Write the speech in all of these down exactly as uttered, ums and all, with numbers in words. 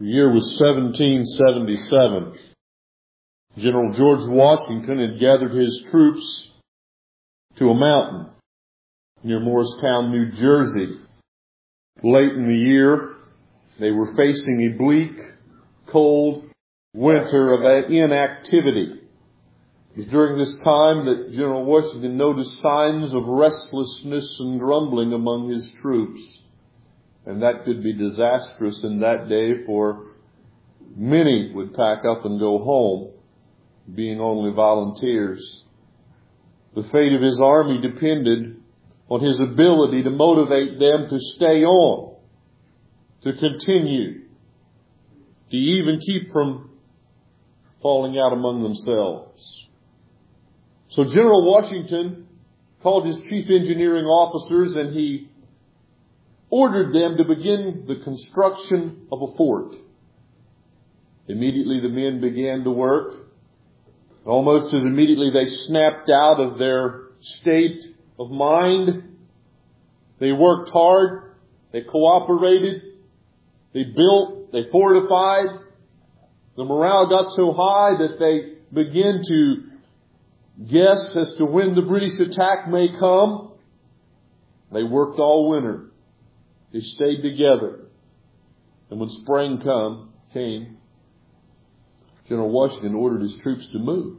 The year was seventeen seventy-seven. General George Washington had gathered his troops to a mountain near Morristown, New Jersey. Late in the year, they were facing a bleak, cold winter of inactivity. It was during this time that General Washington noticed signs of restlessness and grumbling among his troops. And that could be disastrous in that day, for many would pack up and go home, being only volunteers. The fate of his army depended on his ability to motivate them to stay on, to continue, to even keep from falling out among themselves. So General Washington called his chief engineering officers and he ordered them to begin the construction of a fort. Immediately the men began to work. Almost as immediately they snapped out of their state of mind. They worked hard. They cooperated. They built. They fortified. The morale got so high that they began to guess as to when the British attack may come. They worked all winter. They stayed together. And when spring come, came, General Washington ordered his troops to move.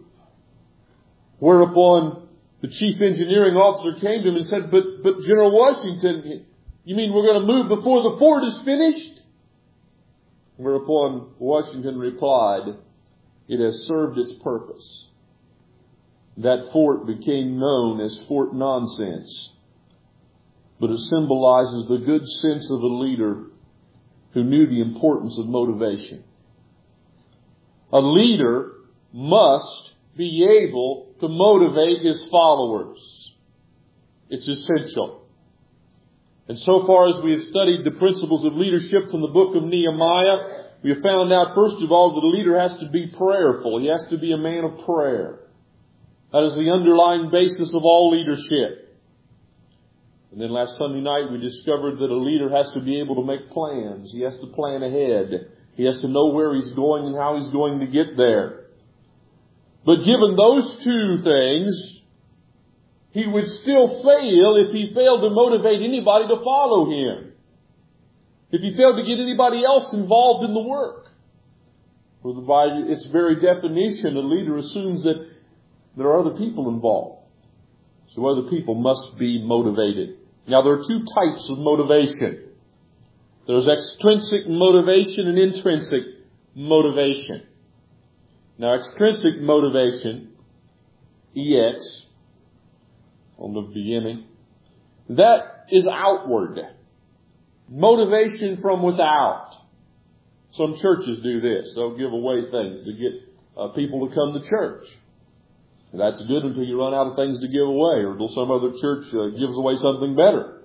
Whereupon the chief engineering officer came to him and said, but, but General Washington, you mean we're going to move before the fort is finished? Whereupon Washington replied, it has served its purpose. That fort became known as Fort Nonsense. But it symbolizes the good sense of a leader who knew the importance of motivation. A leader must be able to motivate his followers. It's essential. And so far as we have studied the principles of leadership from the book of Nehemiah, we have found out, first of all, that a leader has to be prayerful. He has to be a man of prayer. That is the underlying basis of all leadership. And then last Sunday night we discovered that a leader has to be able to make plans. He has to plan ahead. He has to know where he's going and how he's going to get there. But given those two things, he would still fail if he failed to motivate anybody to follow him. If he failed to get anybody else involved in the work. For by its very definition, a leader assumes that there are other people involved. So other people must be motivated. Now there are two types of motivation. There's extrinsic motivation and intrinsic motivation. Now extrinsic motivation, E X, on the beginning, that is outward. Motivation from without. Some churches do this. They'll give away things to get uh, people to come to church. That's good until you run out of things to give away, or until some other church uh, gives away something better.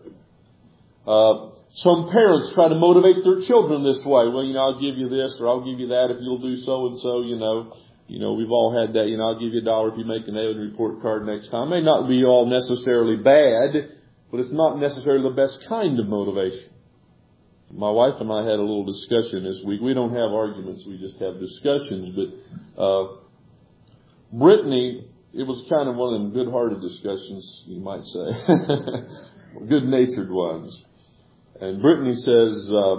Uh, some parents try to motivate their children this way. Well, you know, I'll give you this, or I'll give you that if you'll do so and so. You know, you know, we've all had that. You know, I'll give you a dollar if you make an annual report card next time. It may not be all necessarily bad, but it's not necessarily the best kind of motivation. My wife and I had a little discussion this week. We don't have arguments; we just have discussions. But uh, Brittany. It was kind of one of them good-hearted discussions, you might say. Good-natured ones. And Brittany says, uh,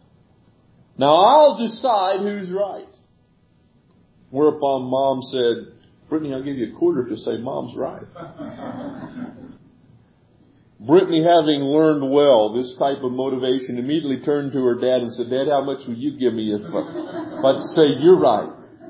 now I'll decide who's right. Whereupon Mom said, Brittany, I'll give you a quarter to say Mom's right. Brittany, having learned well this type of motivation, immediately turned to her dad and said, Dad, how much will you give me if I, if I say you're right?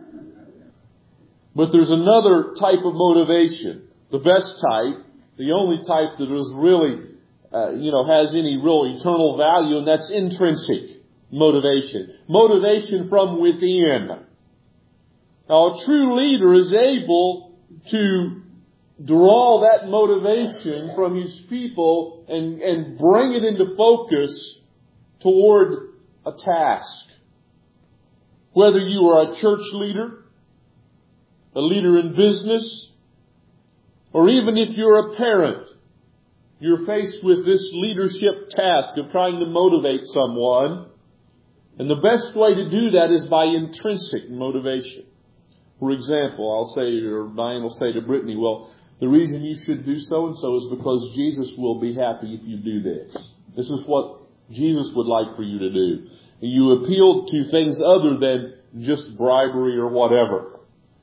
But there's another type of motivation, the best type, the only type that is really, uh, you know, has any real eternal value, and that's intrinsic motivation. Motivation from within. Now, a true leader is able to draw that motivation from his people and, and bring it into focus toward a task. Whether you are a church leader, a leader in business, or even if you're a parent, you're faced with this leadership task of trying to motivate someone. And the best way to do that is by intrinsic motivation. For example, I'll say, or Diane will say to Brittany, well, the reason you should do so and so is because Jesus will be happy if you do this. This is what Jesus would like for you to do. And you appeal to things other than just bribery or whatever.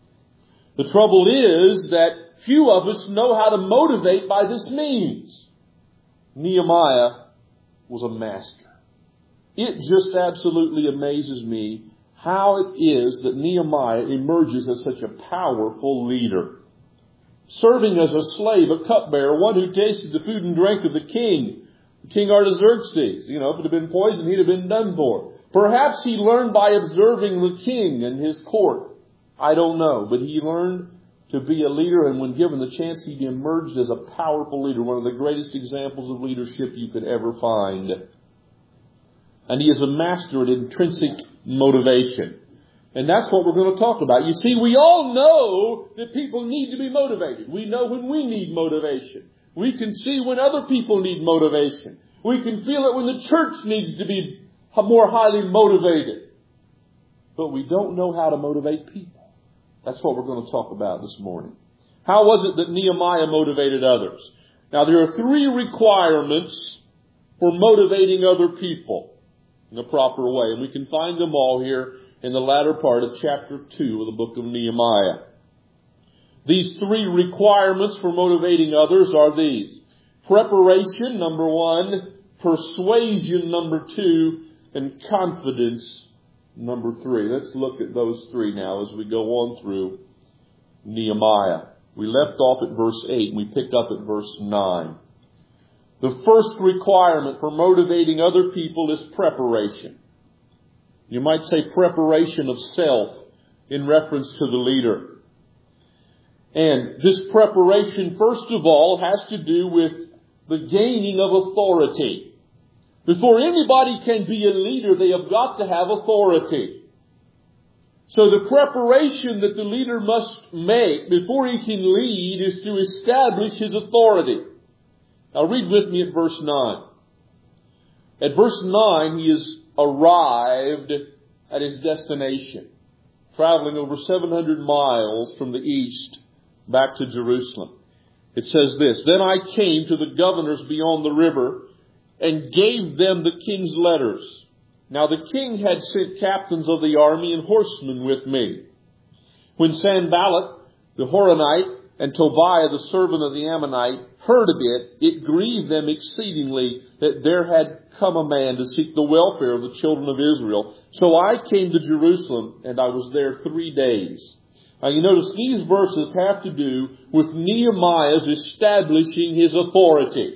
The trouble is that few of us know how to motivate by this means. Nehemiah was a master. It just absolutely amazes me how it is that Nehemiah emerges as such a powerful leader. Serving as a slave, a cupbearer, one who tasted the food and drink of the king, King Artaxerxes. You know, if it had been poison, he'd have been done for. Perhaps he learned by observing the king and his court. I don't know. But he learned to be a leader, and when given the chance, he emerged as a powerful leader, one of the greatest examples of leadership you could ever find. And he is a master at intrinsic motivation. And that's what we're going to talk about. You see, we all know that people need to be motivated. We know when we need motivation. We can see when other people need motivation. We can feel it when the church needs to be more highly motivated. But we don't know how to motivate people. That's what we're going to talk about this morning. How was it that Nehemiah motivated others? Now, there are three requirements for motivating other people in a proper way. And we can find them all here in the latter part of chapter two of the book of Nehemiah. These three requirements for motivating others are these. Preparation, number one. Persuasion, number two. And confidence, number three. Let's look at those three now as we go on through Nehemiah. We left off at verse eight and we picked up at verse nine. The first requirement for motivating other people is preparation. You might say preparation of self in reference to the leader. And this preparation, first of all, has to do with the gaining of authority. Before anybody can be a leader, they have got to have authority. So the preparation that the leader must make before he can lead is to establish his authority. Now read with me at verse nine. At verse nine, he is arrived at his destination, traveling over seven hundred miles from the east back to Jerusalem. It says this, Then I came to the governors beyond the river and gave them the king's letters. Now the king had sent captains of the army and horsemen with me. When Sanballat the Horonite and Tobiah the servant of the Ammonite heard of it, it grieved them exceedingly that there had come a man to seek the welfare of the children of Israel. So I came to Jerusalem, and I was there three days. Now you notice these verses have to do with Nehemiah's establishing his authority.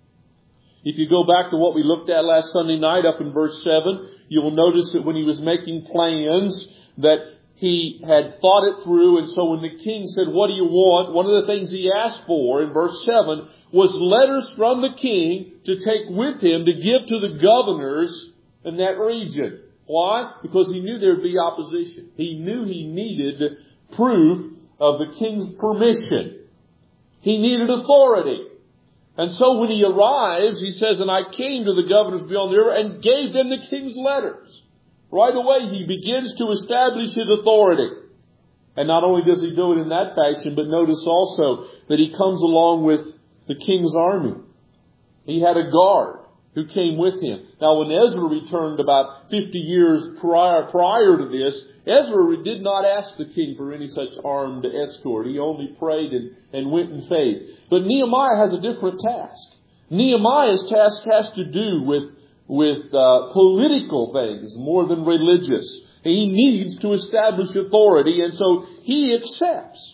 If you go back to what we looked at last Sunday night up in verse seven, you will notice that when he was making plans that he had thought it through. And so when the king said, what do you want? One of the things he asked for in verse seven was letters from the king to take with him to give to the governors in that region. Why? Because he knew there would be opposition. He knew he needed proof of the king's permission. He needed authority. And so when he arrives, he says, and I came to the governors beyond the river and gave them the king's letters. Right away, he begins to establish his authority. And not only does he do it in that fashion, but notice also that he comes along with the king's army. He had a guard who came with him. Now, when Ezra returned about fifty years prior, prior to this, Ezra did not ask the king for any such armed escort. He only prayed and, and went in faith. But Nehemiah has a different task. Nehemiah's task has to do with, with uh, political things more than religious. He needs to establish authority, and so he accepts.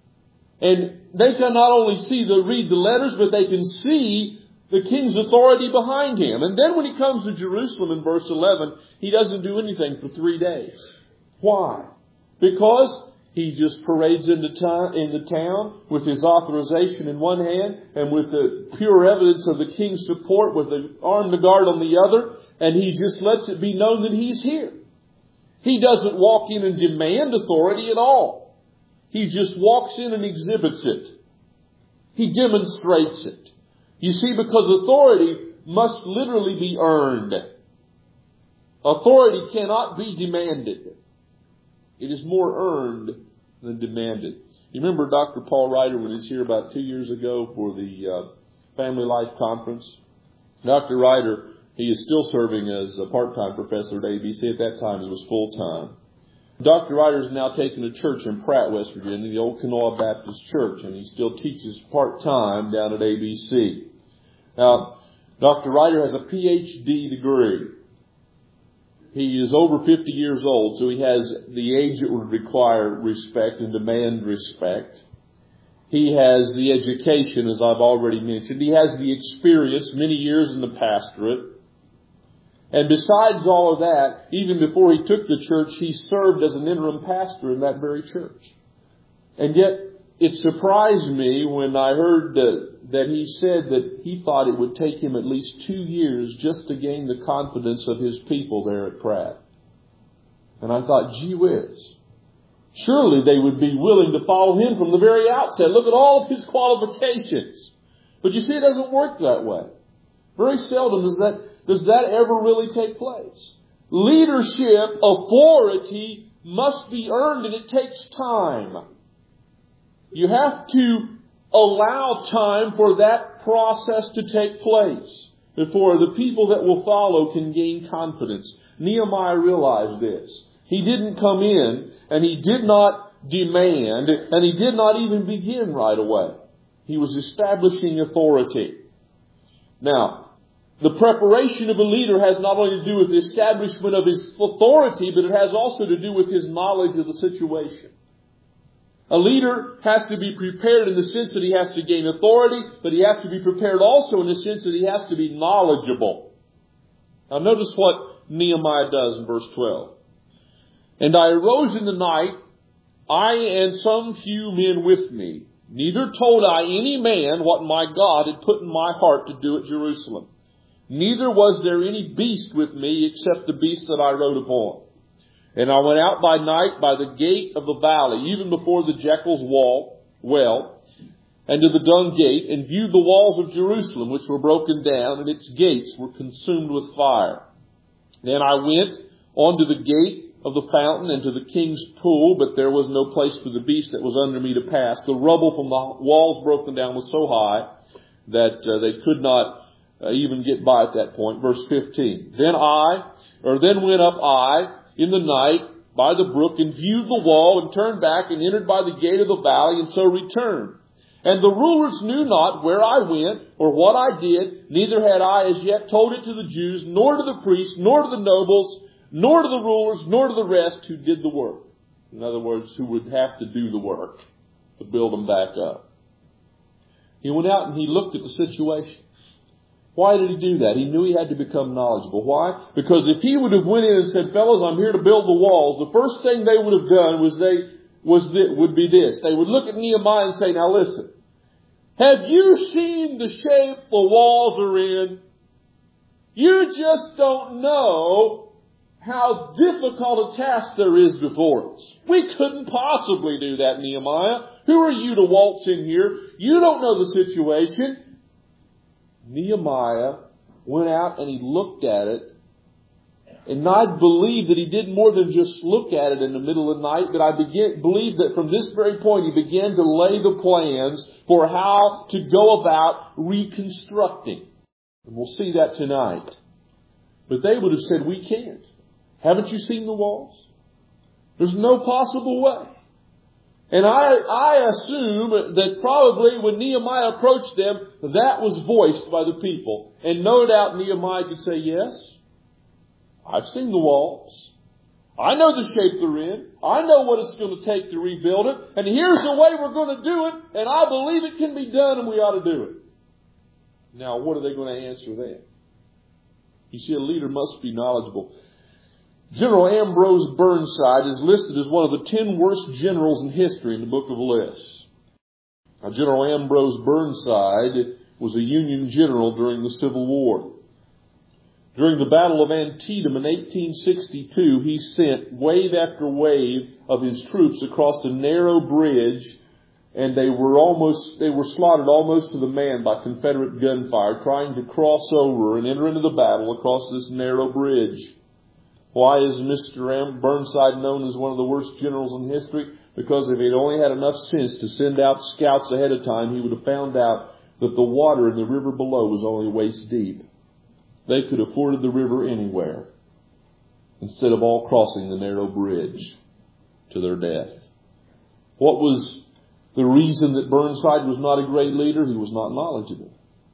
And they can not only see the read the letters, but they can see the king's authority behind him. And then when he comes to Jerusalem in verse eleven, he doesn't do anything for three days. Why? Because he just parades into town, into town with his authorization in one hand and with the pure evidence of the king's support with the armed guard on the other, and he just lets it be known that he's here. He doesn't walk in and demand authority at all. He just walks in and exhibits it. He demonstrates it. You see, because authority must literally be earned. Authority cannot be demanded. It is more earned than demanded. You remember Doctor Paul Ryder when he was here about two years ago for the uh, Family Life Conference? Doctor Ryder, he is still serving as a part-time professor at A B C. At that time, he was full-time. Doctor Ryder is now taking a church in Pratt, West Virginia, the old Kanawha Baptist Church, and he still teaches part-time down at A B C. Now, Doctor Ryder has a P H D degree. He is over fifty years old, so he has the age that would require respect and demand respect. He has the education, as I've already mentioned. He has the experience, many years in the pastorate. And besides all of that, even before he took the church, he served as an interim pastor in that very church. And yet, it surprised me when I heard that, that he said that he thought it would take him at least two years just to gain the confidence of his people there at Pratt. And I thought, gee whiz, surely they would be willing to follow him from the very outset. Look at all of his qualifications. But you see, it doesn't work that way. Very seldom does that, does that ever really take place. Leadership, authority must be earned, and it takes time. You have to allow time for that process to take place before the people that will follow can gain confidence. Nehemiah realized this. He didn't come in and he did not demand and he did not even begin right away. He was establishing authority. Now, the preparation of a leader has not only to do with the establishment of his authority, but it has also to do with his knowledge of the situation. A leader has to be prepared in the sense that he has to gain authority, but he has to be prepared also in the sense that he has to be knowledgeable. Now notice what Nehemiah does in verse twelve. And I arose in the night, I and some few men with me. Neither told I any man what my God had put in my heart to do at Jerusalem. Neither was there any beast with me except the beast that I rode upon. And I went out by night by the gate of the valley, even before the Jackal's wall, well, and to the dung gate, and viewed the walls of Jerusalem, which were broken down, and its gates were consumed with fire. Then I went on to the gate of the fountain and to the king's pool, but there was no place for the beast that was under me to pass. The rubble from the walls broken down was so high that uh, they could not uh, even get by at that point. Verse fifteen. Then I, or then went up I, in the night by the brook, and viewed the wall, and turned back, and entered by the gate of the valley, and so returned. And the rulers knew not where I went, or what I did, neither had I as yet told it to the Jews, nor to the priests, nor to the nobles, nor to the rulers, nor to the rest who did the work. In other words, who would have to do the work to build them back up. He went out and he looked at the situation. Why did he do that? He knew he had to become knowledgeable. Why? Because if he would have went in and said, fellows, I'm here to build the walls, the first thing they would have done was they was th- would be this. They would look at Nehemiah and say, now listen, have you seen the shape the walls are in? You just don't know how difficult a task there is before us. We couldn't possibly do that, Nehemiah. Who are you to waltz in here? You don't know the situation. Nehemiah went out and he looked at it. And I believe that he did more than just look at it in the middle of the night, but I begin, believe that from this very point he began to lay the plans for how to go about reconstructing. And we'll see that tonight. But they would have said, we can't. Haven't you seen the walls? There's no possible way. And I, I assume that probably when Nehemiah approached them, that was voiced by the people. And no doubt Nehemiah could say, yes, I've seen the walls. I know the shape they're in. I know what it's going to take to rebuild it. And here's the way we're going to do it. And I believe it can be done and we ought to do it. Now, what are they going to answer then? You see, a leader must be knowledgeable. General Ambrose Burnside is listed as one of the ten worst generals in history in the book of lists. Now, General Ambrose Burnside was a Union general during the Civil War. During the Battle of Antietam in eighteen sixty-two, he sent wave after wave of his troops across a narrow bridge, and they were almost they were slaughtered almost to the man by Confederate gunfire, trying to cross over and enter into the battle across this narrow bridge. Why is Mister M. Burnside known as one of the worst generals in history? Because if he'd only had enough sense to send out scouts ahead of time, he would have found out that the water in the river below was only waist deep. They could have forded the river anywhere, instead of all crossing the narrow bridge to their death. What was the reason that Burnside was not a great leader? He was not knowledgeable.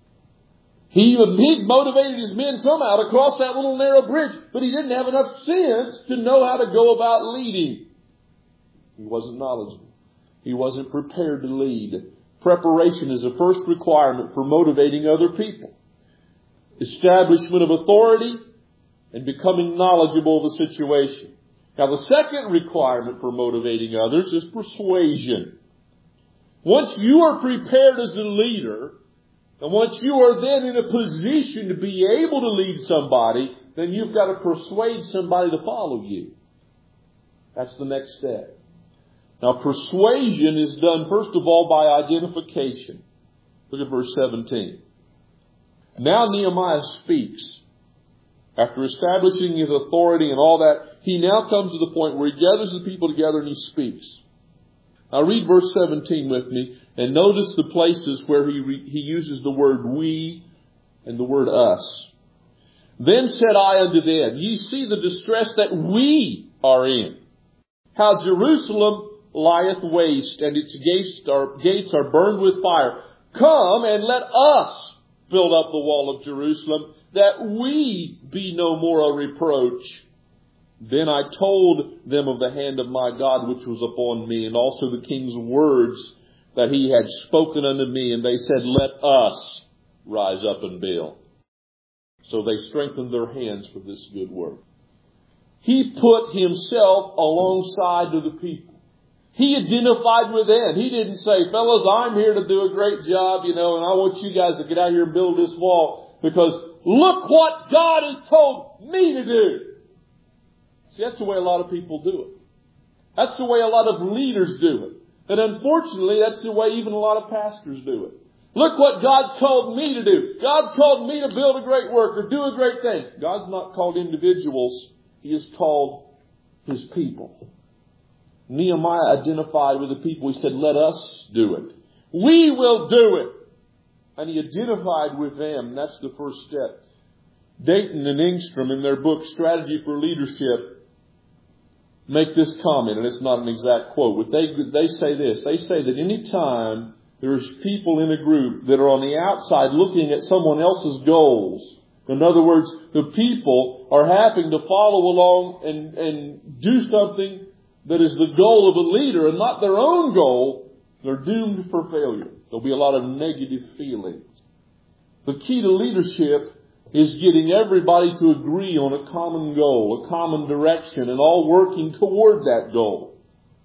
He, he motivated his men somehow to cross that little narrow bridge, but he didn't have enough sense to know how to go about leading. He wasn't knowledgeable. He wasn't prepared to lead. Preparation is the first requirement for motivating other people. Establishment of authority and becoming knowledgeable of the situation. Now, the second requirement for motivating others is persuasion. Once you are prepared as a leader, and once you are then in a position to be able to lead somebody, then you've got to persuade somebody to follow you. That's the next step. Now, persuasion is done, first of all, by identification. Look at verse seventeen. Now Nehemiah speaks. After establishing his authority and all that, he now comes to the point where he gathers the people together and he speaks. Now read verse seventeen with me and notice the places where he, re- he uses the word we and the word us. Then said I unto them, ye see the distress that we are in. How Jerusalem lieth waste, and its gates are, gates are burned with fire. Come and let us build up the wall of Jerusalem, that we be no more a reproach. Then I told them of the hand of my God which was upon me, and also the king's words that he had spoken unto me. And they said, let us rise up and build. So they strengthened their hands for this good work. He put himself alongside of the people. He identified with them. He didn't say, fellas, I'm here to do a great job, you know, and I want you guys to get out here and build this wall because look what God has told me to do. See, that's the way a lot of people do it. That's the way a lot of leaders do it. And unfortunately, that's the way even a lot of pastors do it. Look what God's called me to do. God's called me to build a great work or do a great thing. God's not called individuals. He is called His people. Nehemiah identified with the people. He said, let us do it. We will do it. And he identified with them. That's the first step. Dayton and Engstrom, in their book, Strategy for Leadership, make this comment, and it's not an exact quote, but they, they say this. They say that any time there's people in a group that are on the outside looking at someone else's goals, in other words, the people are having to follow along and, and do something that is the goal of a leader and not their own goal, they're doomed for failure. There'll be a lot of negative feelings. The key to leadership is getting everybody to agree on a common goal, a common direction, and all working toward that goal.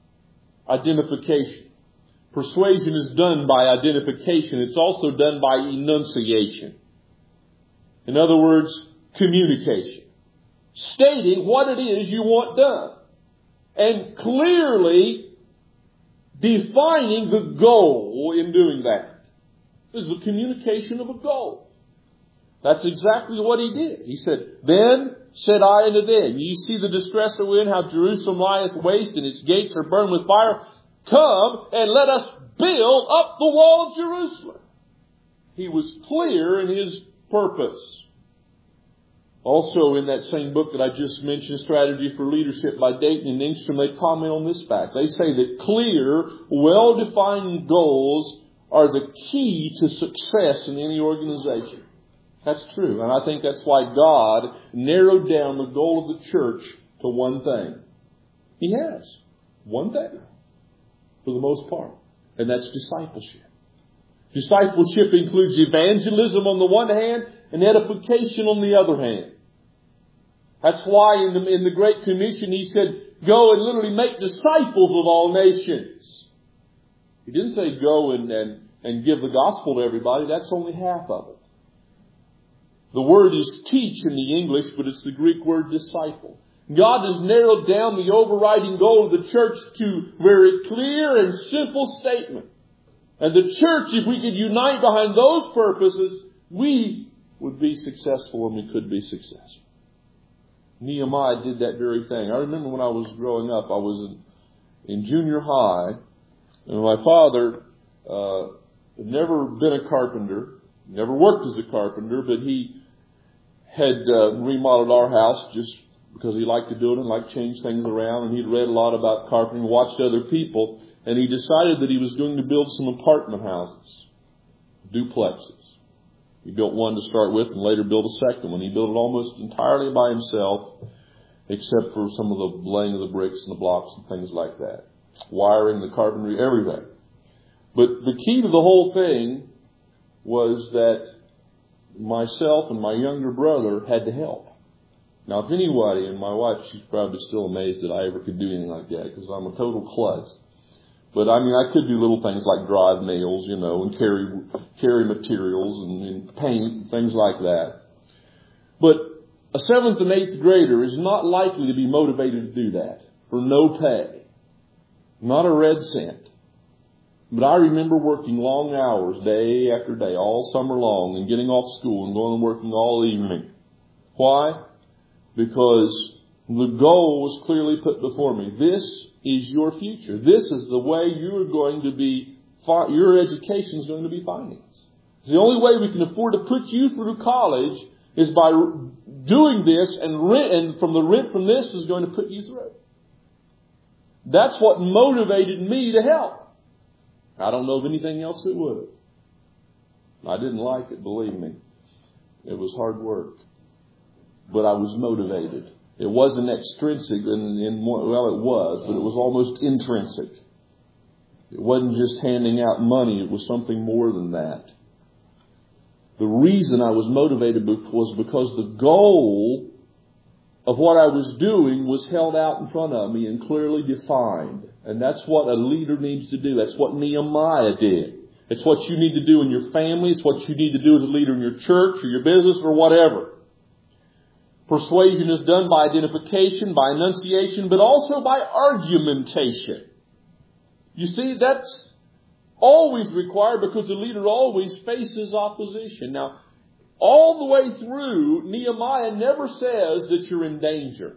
Identification. Persuasion is done by identification. It's also done by enunciation. In other words, communication. Stating what it is you want done. And clearly defining the goal in doing that. This is the communication of a goal. That's exactly what he did. He said, then said I unto them, ye see the distress that we're in, how Jerusalem lieth waste, and its gates are burned with fire. Come and let us build up the wall of Jerusalem. He was clear in his purpose. Also in that same book that I just mentioned, Strategy for Leadership by Dayton and Engstrom, they comment on this fact. They say that clear, well-defined goals are the key to success in any organization. That's true. And I think that's why God narrowed down the goal of the church to one thing. He has. One thing. For the most part. And that's discipleship. Discipleship includes evangelism on the one hand and edification on the other hand. That's why in the, in the Great Commission he said, go and literally make disciples of all nations. He didn't say go and, and, and give the gospel to everybody. That's only half of it. The word is teach in the English, but it's the Greek word disciple. God has narrowed down the overriding goal of the church to a very clear and simple statement. And the church, if we could unite behind those purposes, we would be successful and we could be successful. Nehemiah did that very thing. I remember when I was growing up, I was in, in junior high, and my father uh, had never been a carpenter, never worked as a carpenter, but he had uh, remodeled our house just because he liked to do it and liked to change things around, and he'd read a lot about carpentering, watched other people, and he decided that he was going to build some apartment houses, duplexes. He built one to start with and later built a second one. He built it almost entirely by himself, except for some of the laying of the bricks and the blocks and things like that. Wiring, the carpentry, everything. But the key to the whole thing was that myself and my younger brother had to help. Now, if anybody, and my wife, she's probably still amazed that I ever could do anything like that, because I'm a total klutz. But I mean, I could do little things like drive nails, you know, and carry carry materials and, and paint, and things like that. But a seventh and eighth grader is not likely to be motivated to do that for no pay, not a red cent. But I remember working long hours, day after day, all summer long, and getting off school and going and working all evening. Why? Because the goal was clearly put before me. This is your future. This is the way you are going to be, your education is going to be financed. The only way we can afford to put you through college is by doing this, and rent, and from the rent from this is going to put you through. That's what motivated me to help. I don't know of anything else that would have. I didn't like it, believe me. It was hard work. But I was motivated. It wasn't extrinsic, in, in, well, it was, but it was almost intrinsic. It wasn't just handing out money. It was something more than that. The reason I was motivated was because the goal of what I was doing was held out in front of me and clearly defined. And that's what a leader needs to do. That's what Nehemiah did. It's what you need to do in your family. It's what you need to do as a leader in your church or your business or whatever. Persuasion is done by identification, by enunciation, but also by argumentation. You see, that's always required because the leader always faces opposition. Now, all the way through, Nehemiah never says that you're in danger.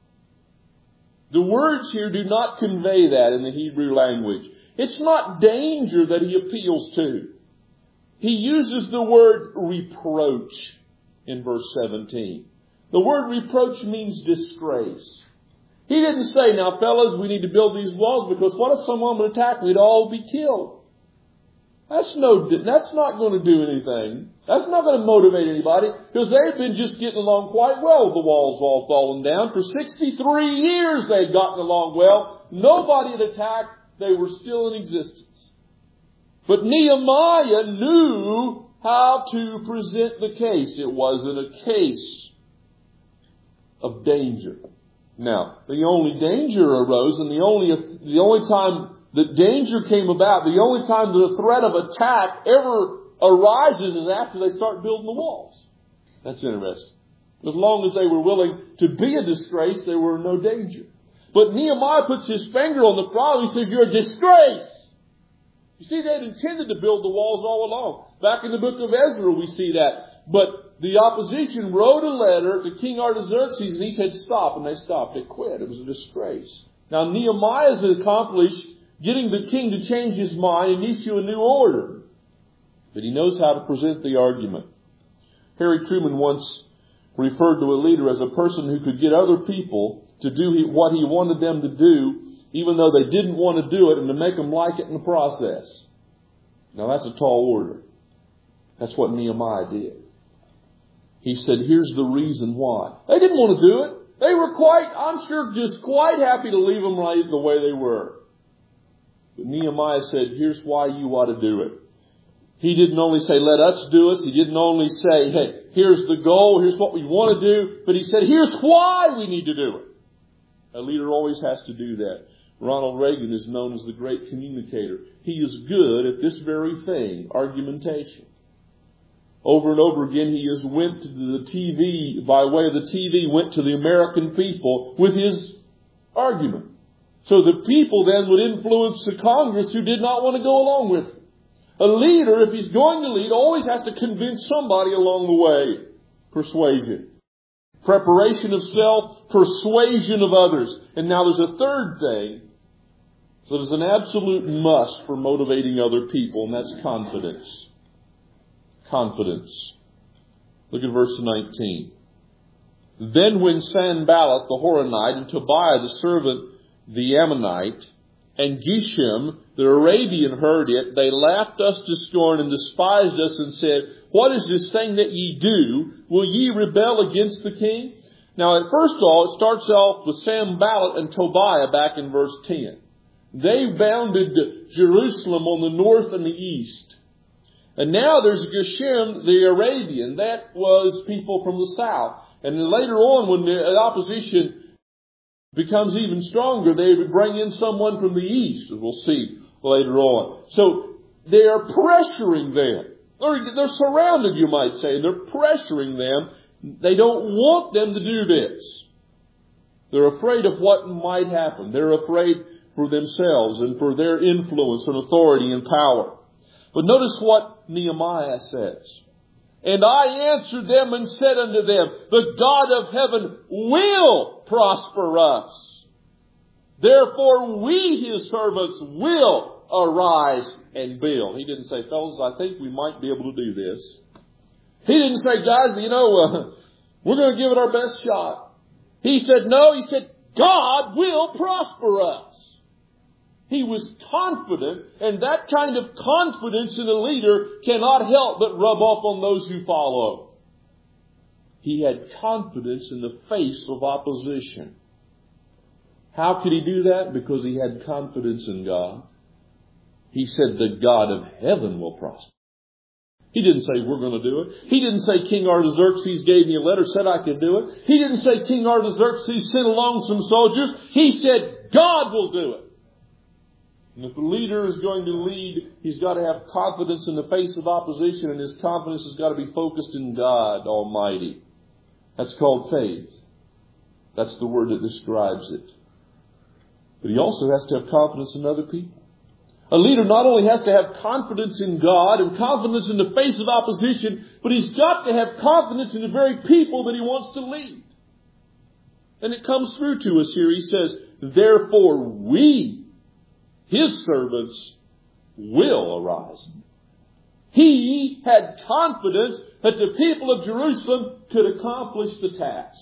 The words here do not convey that in the Hebrew language. It's not danger that he appeals to. He uses the word reproach in verse seventeen. The word reproach means disgrace. He didn't say, now fellas, we need to build these walls because what if someone would attack? We'd all be killed. That's no, that's not going to do anything. That's not going to motivate anybody because they've been just getting along quite well with the walls all falling down. For sixty-three years they'd gotten along well. Nobody had attacked. They were still in existence. But Nehemiah knew how to present the case. It wasn't a case of danger. Now, the only danger arose and the only, the only time that danger came about, the only time that a threat of attack ever arises is after they start building the walls. That's interesting. As long as they were willing to be a disgrace, there were no danger. But Nehemiah puts his finger on the problem. He says, you're a disgrace. You see, they had intended to build the walls all along. Back in the book of Ezra, we see that. But the opposition wrote a letter to King Artaxerxes, and he said, stop. And they stopped. They quit. It was a disgrace. Now, Nehemiah has accomplished getting the king to change his mind and issue a new order. But he knows how to present the argument. Harry Truman once referred to a leader as a person who could get other people to do what he wanted them to do, even though they didn't want to do it, and to make them like it in the process. Now, that's a tall order. That's what Nehemiah did. He said, here's the reason why. They didn't want to do it. They were quite, I'm sure, just quite happy to leave them right the way they were. But Nehemiah said, here's why you ought to do it. He didn't only say, let us do it. He didn't only say, hey, here's the goal. Here's what we want to do. But he said, here's why we need to do it. A leader always has to do that. Ronald Reagan is known as the great communicator. He is good at this very thing, argumentation. Over and over again, he has went to the T V, by way of the T V, went to the American people with his argument. So the people then would influence the Congress who did not want to go along with him. A leader, if he's going to lead, always has to convince somebody along the way. Persuasion. preparation of self, persuasion of others. And now there's a third thing that is an absolute must for motivating other people, and that's confidence. Confidence. Look at verse nineteen. Then when Sanballat the Horonite and Tobiah the servant the Ammonite and Geshem the Arabian heard it, they laughed us to scorn and despised us and said, what is this thing that ye do? Will ye rebel against the king? Now, at first of all, it starts off with Sanballat and Tobiah back in verse ten. They bounded Jerusalem on the north and the east. And now there's Geshem the Arabian. That was people from the south. And then later on, when the opposition becomes even stronger, they would bring in someone from the east, as we'll see later on. So they are pressuring them. They're, they're surrounded, you might say. They're pressuring them. They don't want them to do this. They're afraid of what might happen. They're afraid for themselves and for their influence and authority and power. But notice what Nehemiah says. And I answered them and said unto them, the God of heaven will prosper us. Therefore we, his servants, will arise and build. He didn't say, fellas, I think we might be able to do this. He didn't say, guys, you know, uh, we're going to give it our best shot. He said, no, he said, God will prosper us. He was confident, and that kind of confidence in a leader cannot help but rub off on those who follow. He had confidence in the face of opposition. How could he do that? Because he had confidence in God. He said, the God of heaven will prosper. He didn't say, we're going to do it. He didn't say, King Artaxerxes gave me a letter, said I could do it. He didn't say, King Artaxerxes sent along some soldiers. He said, God will do it. And if the leader is going to lead, he's got to have confidence in the face of opposition, and his confidence has got to be focused in God Almighty. That's called faith. That's the word that describes it. But he also has to have confidence in other people. A leader not only has to have confidence in God and confidence in the face of opposition, but he's got to have confidence in the very people that he wants to lead. And it comes through to us here. He says, therefore we, his servants, will arise. He had confidence that the people of Jerusalem could accomplish the task.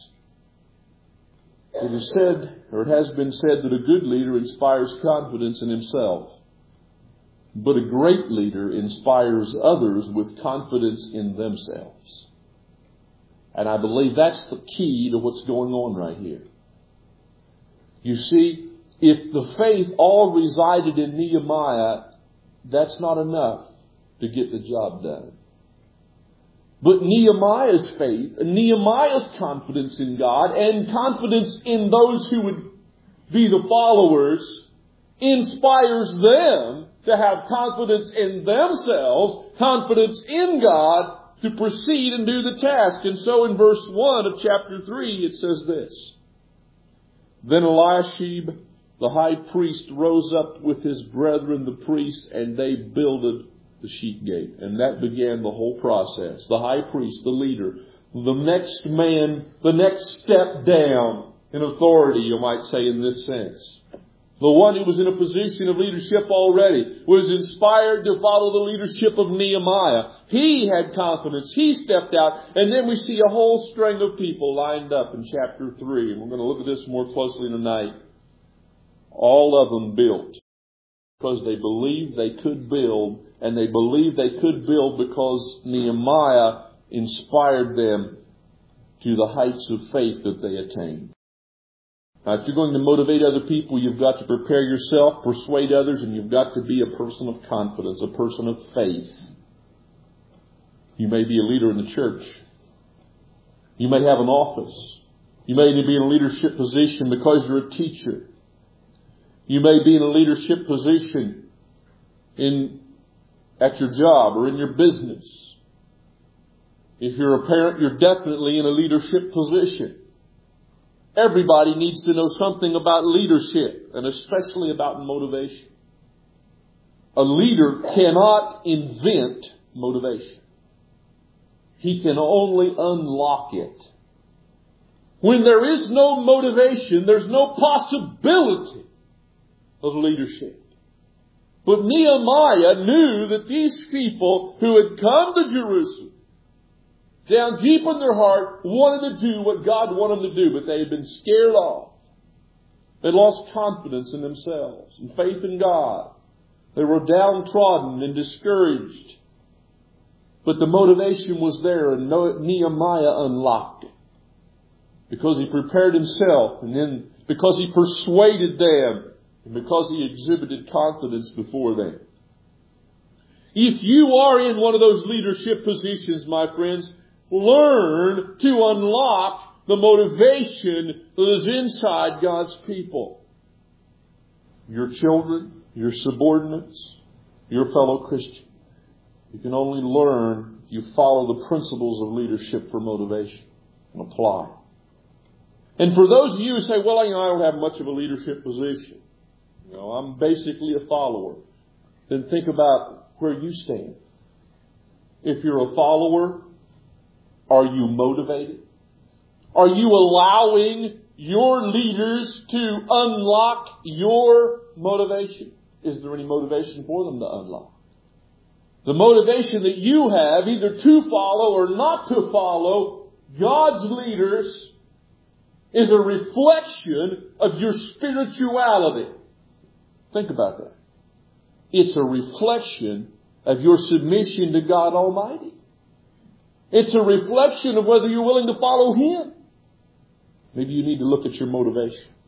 It is said, or it has been said, that a good leader inspires confidence in himself. But a great leader inspires others with confidence in themselves. And I believe that's the key to what's going on right here. You see, if the faith all resided in Nehemiah, that's not enough to get the job done. But Nehemiah's faith, and Nehemiah's confidence in God, and confidence in those who would be the followers, inspires them to have confidence in themselves, confidence in God, to proceed and do the task. And so in verse one of chapter three, it says this. Then Eliashib, the high priest, rose up with his brethren, the priests, and they builded the sheep gate. And that began the whole process. The high priest, the leader, the next man, the next step down in authority, you might say, in this sense. The one who was in a position of leadership already was inspired to follow the leadership of Nehemiah. He had confidence. He stepped out. And then we see a whole string of people lined up in chapter three. And we're going to look at this more closely tonight. All of them built because they believed they could build. And they believed they could build because Nehemiah inspired them to the heights of faith that they attained. Now, if you're going to motivate other people, you've got to prepare yourself, persuade others, and you've got to be a person of confidence, a person of faith. You may be a leader in the church. You may have an office. You may be in a leadership position because you're a teacher. You may be in a leadership position in at your job or in your business. If you're a parent, you're definitely in a leadership position. Everybody needs to know something about leadership, and especially about motivation. A leader cannot invent motivation. He can only unlock it. When there is no motivation, there's no possibility of leadership. But Nehemiah knew that these people who had come to Jerusalem, down deep in their heart, wanted to do what God wanted them to do, but they had been scared off. They lost confidence in themselves and faith in God. They were downtrodden and discouraged. But the motivation was there, and Nehemiah unlocked it. Because he prepared himself, and then because he persuaded them, and because he exhibited confidence before them. If you are in one of those leadership positions, my friends, learn to unlock the motivation that is inside God's people. Your children, your subordinates, your fellow Christian. You can only learn if you follow the principles of leadership for motivation and apply. And for those of you who say, well, you know, I don't have much of a leadership position. You know, I'm basically a follower. Then think about where you stand. If you're a follower, are you motivated? Are you allowing your leaders to unlock your motivation? Is there any motivation for them to unlock? The motivation that you have either to follow or not to follow God's leaders is a reflection of your spirituality. Think about that. It's a reflection of your submission to God Almighty. It's a reflection of whether you're willing to follow Him. Maybe you need to look at your motivation.